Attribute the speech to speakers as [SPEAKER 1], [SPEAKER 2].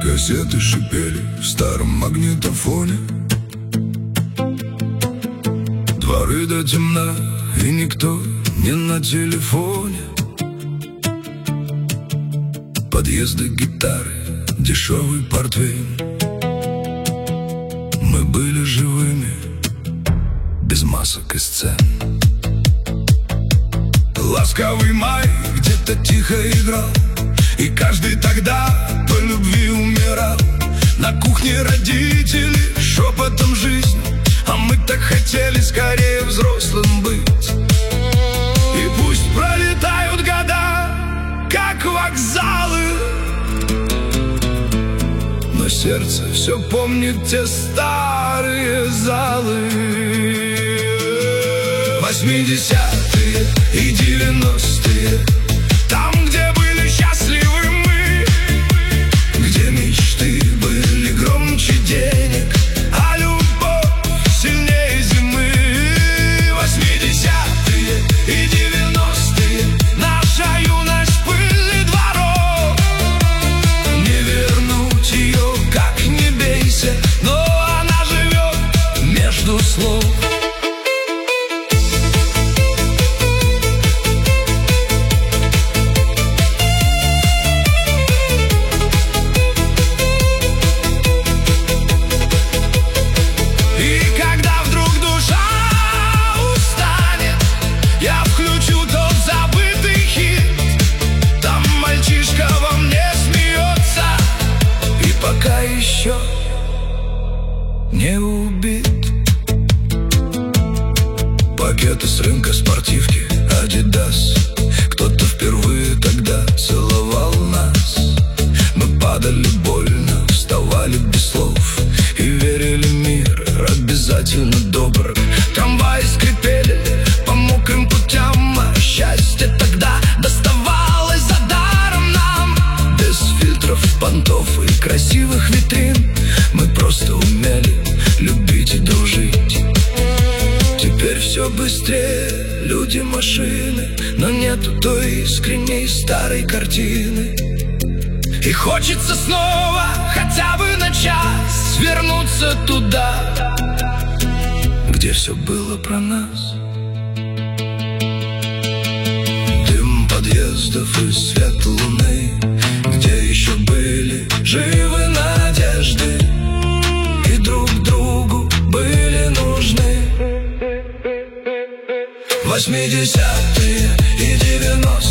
[SPEAKER 1] Кассеты шипели в старом магнитофоне. Дворы до темна, и никто не на телефоне. Подъезды, гитары, дешевый портвейн. Мы были живыми, без масок и сцен. Ласковый май где-то тихо играл, и каждый тогда по любви умирал. На кухне родители шепотом жизнь, а мы так хотели скорее взрослым быть. И пусть пролетают года, как вокзалы, но сердце все помнит те старые залы. 80-е и 90-е, там, где были счастливы мы, где мечты были громче денег, а любовь сильнее зимы. 80-е и 90-е, наша юность пыльных дворов. Не вернуть ее, как не бейся, но она живет между слов. Еще не убит. Пакеты с рынка, спортивки, Адидас. Кто-то впервые тогда целовал нас. Мы падали больно, вставали без слов и верили, мир обязательно добр. Трамваи скрипели по мокрым путям, а счастье тогда доставалось за даром нам. Без фильтров, понтов и красивых витрин мы просто умели любить и дружить. Теперь все быстрее, люди, машины, но нету той искренней старой картины. И хочется снова, хотя бы на час, вернуться туда, где все было про нас. Дым подъездов и свет луны, где еще были живы надежды и друг другу были нужны. 80-е и 90-е.